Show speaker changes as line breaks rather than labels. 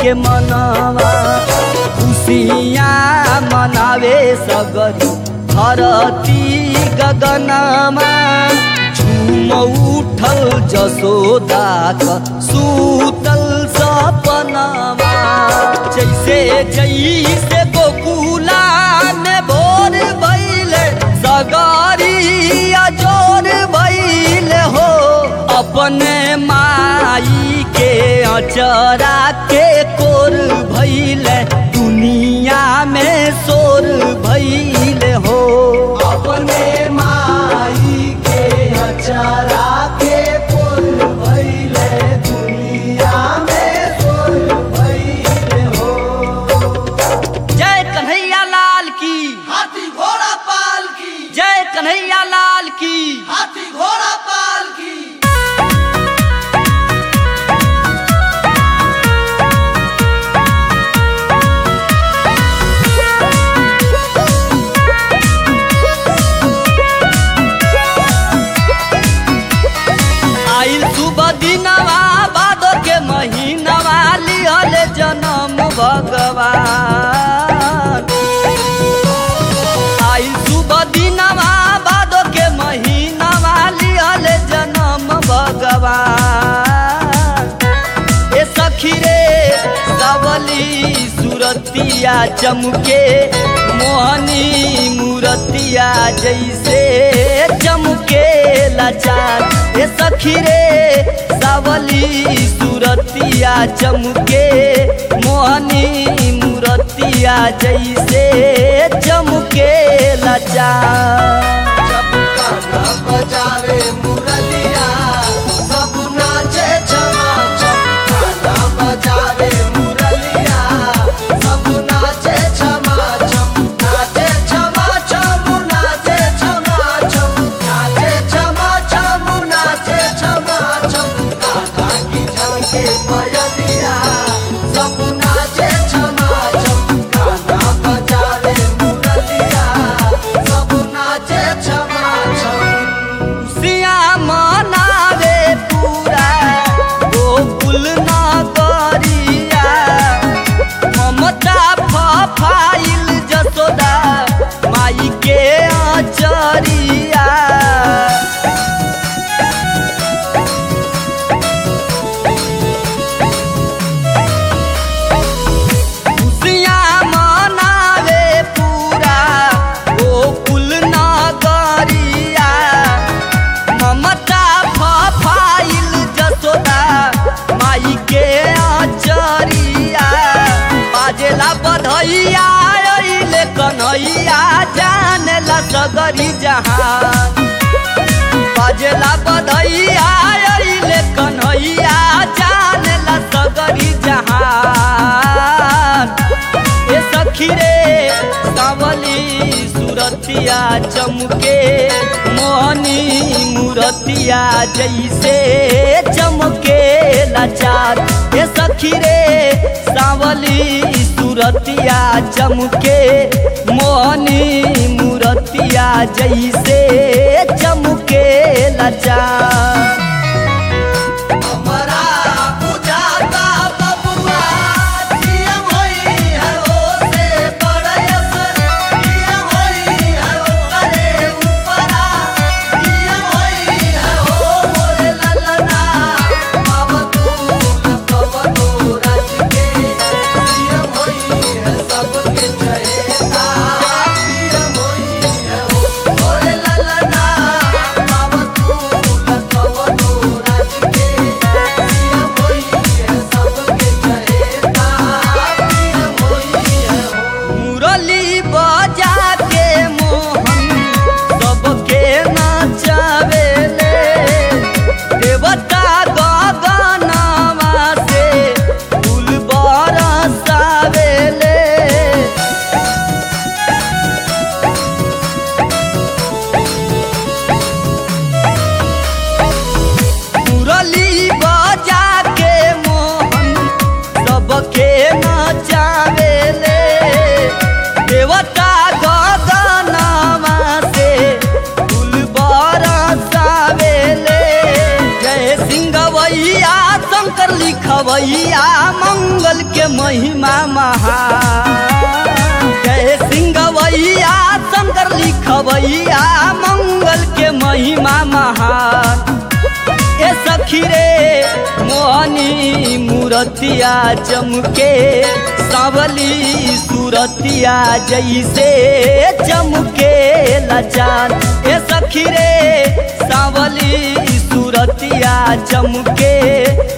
के मनवा खुशियाँ मनावे सगरी धरती गगनमा झूम उठल जसोदा का सूतल सपनामा जैसे जैसे गोकुला में भोर भइले सगरी अजोर भइले हो अपने माई के अचरा के कोर भइले दुनिया में शोर भइले हो अपने माई के अचरा के कोर भइले दुनिया में शोर भइले हो। जय कन्हैया लाल की
हाथी घोड़ा पाल की,
जय कन्हैया लाल की
हाथी घोड़ा पाल की।
आइल सुबह दिनवा भादो के महीनवा लिहल जन्म भगवान आइल सुबह दिनवा भादो के महीनवा लिहल जन्म भगवान ए सखी रे सावली सुरतिया चमके मोहनी मूरतिया जैसे चमके लाचार ए सखी रे सावली सुरतिया चमके मोहनी मूरतिया जैसे चमके लाचार
जब गाना बजावे मुरलिया सब नाचे छमा छम, गाना बजावे मुरलिया सब नाचे छमा छम, नाचे छमा छम, नाचे छमा छम, नाचे छमा छम, नाचे छमा छम, गाना की झलके बजलिया सब नाचे छमा छम, गाना बजावे मुरलिया सब नाचे छमा छम।
सिया मनावे पूरा गोकुल नगरिया ममता फफाइल जसोदा माई के अचरिया खुशियाँ मनावे पूरा गोकुल नगरिया ममता फफाइल जसोदा माई के अचरिया बाजेला बधैया अइले कन्हैया जानेला सगरी जहान बाजेला बधैया अइले कन्हैया जानेला सगरी जहान ए सखी रे सावली सुरतिया चमके मोहनी मूरतिया जैसे चमके लाचार ए सखी रे सावली सुरतिया चमके मोहनी मूरतिया जैसे चमके लाचार
हमरा बुझाता बबुआ जियम होई है ओसे बड़यस, जियम होई है ओकरे ऊपरा, जियम होई है ओ मोरे ललना बाबतूल कवनो राज के, जियम होई है सबके चहेता, जियम होई है ओ मोरे ललना बाबतूल कवनो
गवैया मंगल के महिमा महान। ए सखी रे मोहनी मूरतिया चमके सावली सूरतिया जैसे चमके लचान। ए सखी रे सावली सूरतिया चमके